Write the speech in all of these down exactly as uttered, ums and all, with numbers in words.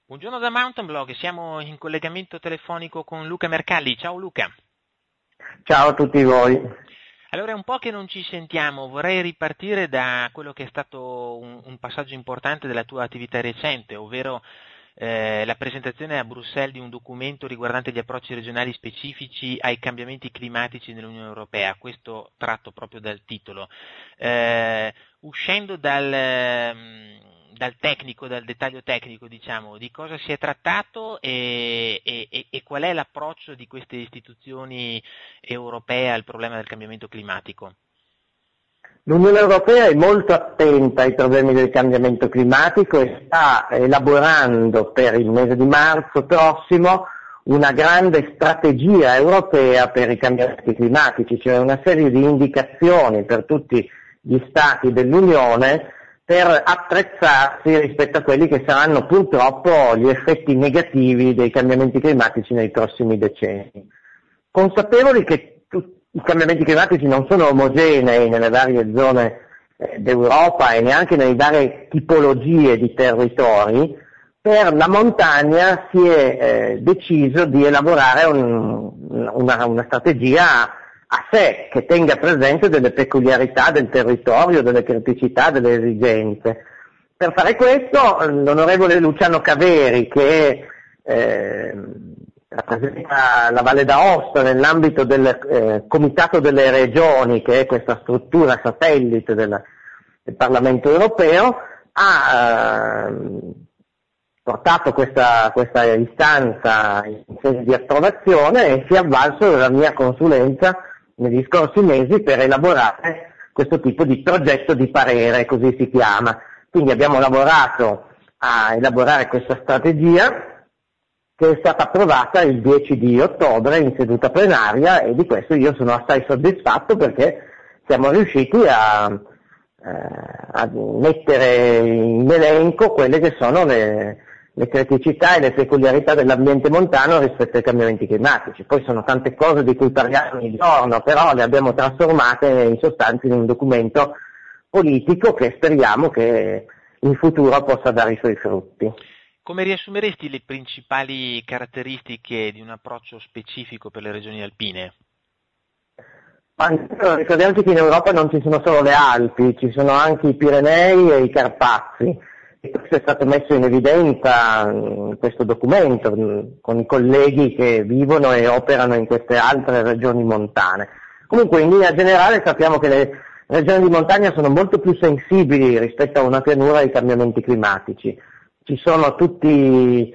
Buongiorno da Mountain Blog, siamo in collegamento telefonico con Luca Mercalli. Ciao Luca. Ciao a tutti voi. Allora è un po' che non ci sentiamo, vorrei ripartire da quello che è stato un, un passaggio importante della tua attività recente, ovvero eh, la presentazione a Bruxelles di un documento riguardante gli approcci regionali specifici ai cambiamenti climatici nell'Unione Europea, questo tratto proprio dal titolo. Eh, uscendo dal... dal tecnico, dal dettaglio tecnico, diciamo, di cosa si è trattato e, e, e qual è l'approccio di queste istituzioni europee al problema del cambiamento climatico? L'Unione Europea è molto attenta ai problemi del cambiamento climatico e sta elaborando per il mese di marzo prossimo una grande strategia europea per i cambiamenti climatici, cioè una serie di indicazioni per tutti gli Stati dell'Unione per attrezzarsi rispetto a quelli che saranno purtroppo gli effetti negativi dei cambiamenti climatici nei prossimi decenni. Consapevoli che i cambiamenti climatici non sono omogenei nelle varie zone eh, d'Europa e neanche nelle varie tipologie di territori, per la montagna si è eh, deciso di elaborare un, una, una strategia a sé, che tenga presente delle peculiarità del territorio, delle criticità, delle esigenze. Per fare questo l'onorevole Luciano Caveri, che eh, rappresenta la Valle d'Aosta nell'ambito del eh, Comitato delle Regioni, che è questa struttura satellite del, del Parlamento Europeo, ha eh, portato questa, questa istanza in sede di approvazione e si è avvalso della mia consulenza negli scorsi mesi per elaborare questo tipo di progetto di parere, così si chiama. Quindi abbiamo lavorato a elaborare questa strategia che è stata approvata il dieci di ottobre in seduta plenaria e di questo io sono assai soddisfatto perché siamo riusciti a, eh, a mettere in elenco quelle che sono le le criticità e le peculiarità dell'ambiente montano rispetto ai cambiamenti climatici. Poi sono tante cose di cui parliamo ogni giorno, però le abbiamo trasformate in sostanza in un documento politico che speriamo che in futuro possa dare i suoi frutti. Come riassumeresti le principali caratteristiche di un approccio specifico per le regioni alpine? Ricordiamoci che in Europa non ci sono solo le Alpi, ci sono anche i Pirenei e i Carpazi. E questo è stato messo in evidenza in questo documento con i colleghi che vivono e operano in queste altre regioni montane. Comunque in linea generale sappiamo che le regioni di montagna sono molto più sensibili rispetto a una pianura ai cambiamenti climatici. Ci sono tutti i,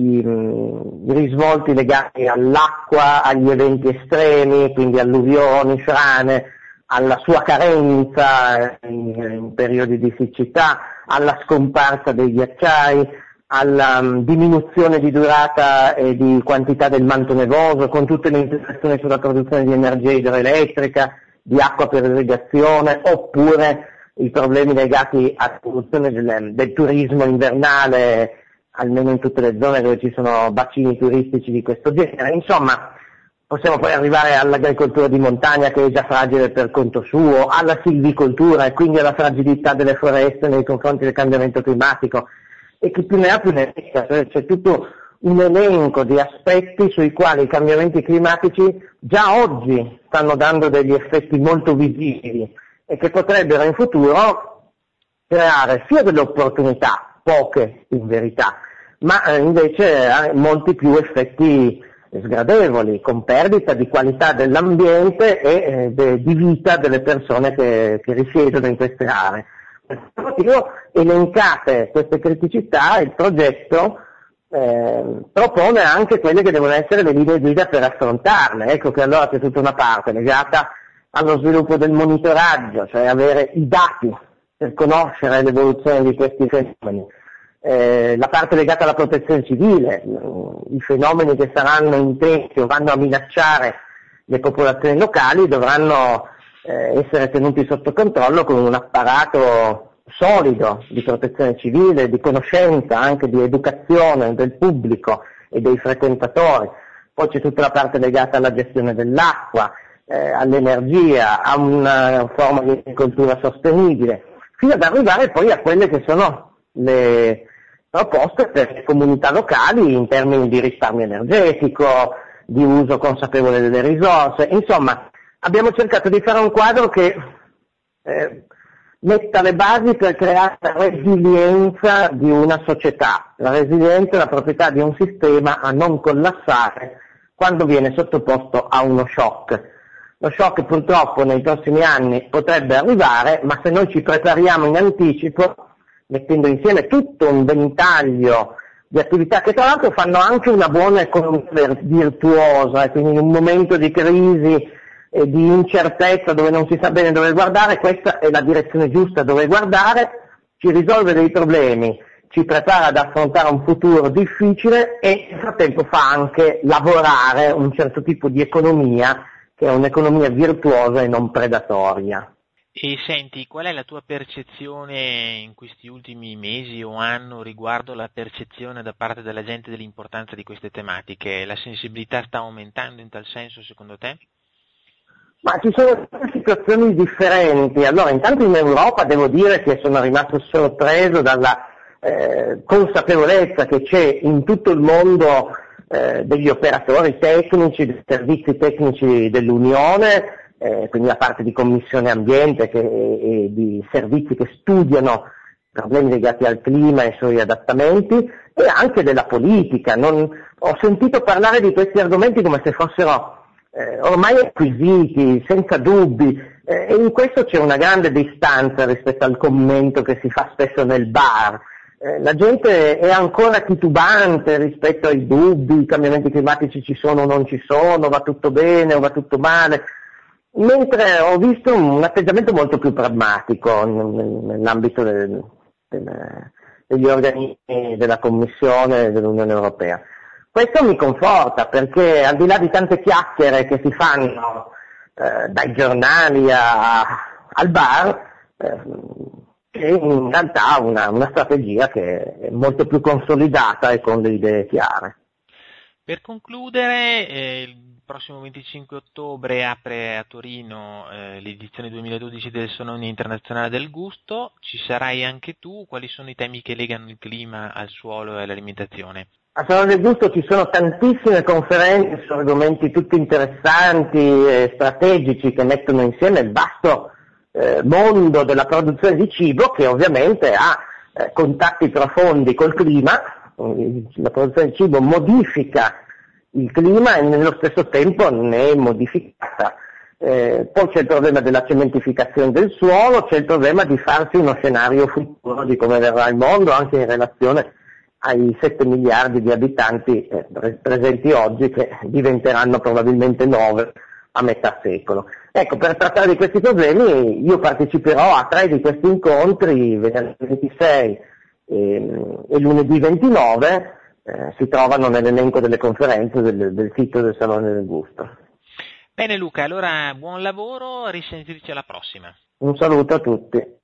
i risvolti legati all'acqua, agli eventi estremi, quindi alluvioni, frane, alla sua carenza in, in periodi di siccità, alla scomparsa dei ghiacciai, alla um, diminuzione di durata e di quantità del manto nevoso, con tutte le implicazioni sulla produzione di energia idroelettrica, di acqua per irrigazione, oppure i problemi legati alla produzione del, del turismo invernale, almeno in tutte le zone dove ci sono bacini turistici di questo genere. Insomma, possiamo poi arrivare all'agricoltura di montagna che è già fragile per conto suo, alla silvicoltura e quindi alla fragilità delle foreste nei confronti del cambiamento climatico e chi più ne ha più ne metta, cioè c'è tutto un elenco di aspetti sui quali i cambiamenti climatici già oggi stanno dando degli effetti molto visibili e che potrebbero in futuro creare sia delle opportunità, poche in verità, ma eh, invece eh, molti più effetti sgradevoli, con perdita di qualità dell'ambiente e eh, de, di vita delle persone che, che risiedono in queste aree. Per questo motivo, elencate queste criticità, il progetto eh, propone anche quelle che devono essere le linee guida per affrontarle. Ecco che allora c'è tutta una parte legata allo sviluppo del monitoraggio, cioè avere i dati per conoscere l'evoluzione di questi fenomeni. Eh, la parte legata alla protezione civile, i fenomeni che saranno intensi o vanno a minacciare le popolazioni locali dovranno eh, essere tenuti sotto controllo con un apparato solido di protezione civile, di conoscenza, anche di educazione del pubblico e dei frequentatori. Poi c'è tutta la parte legata alla gestione dell'acqua, eh, all'energia, a una forma di agricoltura sostenibile, fino ad arrivare poi a quelle che sono le proposte per le comunità locali in termini di risparmio energetico, di uso consapevole delle risorse. Insomma, abbiamo cercato di fare un quadro che eh, metta le basi per creare la resilienza di una società, la resilienza e la proprietà di un sistema a non collassare quando viene sottoposto a uno shock. Lo shock purtroppo nei prossimi anni potrebbe arrivare, ma se noi ci prepariamo in anticipo, mettendo insieme tutto un ventaglio di attività che tra l'altro fanno anche una buona economia virtuosa, e quindi in un momento di crisi e di incertezza dove non si sa bene dove guardare, questa è la direzione giusta dove guardare, ci risolve dei problemi, ci prepara ad affrontare un futuro difficile e nel frattempo fa anche lavorare un certo tipo di economia che è un'economia virtuosa e non predatoria. E senti, qual è la tua percezione in questi ultimi mesi o anno riguardo la percezione da parte della gente dell'importanza di queste tematiche? La sensibilità sta aumentando in tal senso secondo te? Ma ci sono situazioni differenti. Allora, intanto in Europa devo dire che sono rimasto sorpreso dalla eh, consapevolezza che c'è in tutto il mondo eh, degli operatori tecnici, dei servizi tecnici dell'Unione, eh, quindi la parte di Commissione Ambiente che, e di servizi che studiano problemi legati al clima e i suoi adattamenti, e anche della politica. Non, ho sentito parlare di questi argomenti come se fossero Eh, ormai acquisiti, senza dubbi, eh, e in questo c'è una grande distanza rispetto al commento che si fa spesso nel bar. Eh, la gente è ancora titubante rispetto ai dubbi, i cambiamenti climatici ci sono o non ci sono, va tutto bene o va tutto male, mentre ho visto un atteggiamento molto più pragmatico nell'ambito del, del, degli organismi della Commissione dell'Unione Europea. Questo mi conforta perché al di là di tante chiacchiere che si fanno eh, dai giornali a, al bar, eh, c'è in realtà una, una strategia che è molto più consolidata e con le idee chiare. Per concludere, eh, il prossimo venticinque ottobre apre a Torino eh, l'edizione duemiladodici del Salone Internazionale del Gusto. Ci sarai anche tu. Quali sono i temi che legano il clima al suolo e all'alimentazione? A Salone del Gusto ci sono tantissime conferenze su argomenti tutti interessanti e strategici che mettono insieme il vasto eh, mondo della produzione di cibo, che ovviamente ha eh, contatti profondi col clima. La produzione di cibo modifica il clima e nello stesso tempo ne è modificata. Eh, poi c'è il problema della cementificazione del suolo, c'è il problema di farsi uno scenario futuro di come verrà il mondo anche in relazione ai sette miliardi di abitanti eh, presenti oggi, che diventeranno probabilmente nove a metà secolo. Ecco, per trattare di questi problemi io parteciperò a tre di questi incontri, venerdì ventisei e, e lunedì ventinove, eh, si trovano nell'elenco delle conferenze del, del sito del Salone del Gusto. Bene Luca, allora buon lavoro, a risentirci alla prossima. Un saluto a tutti.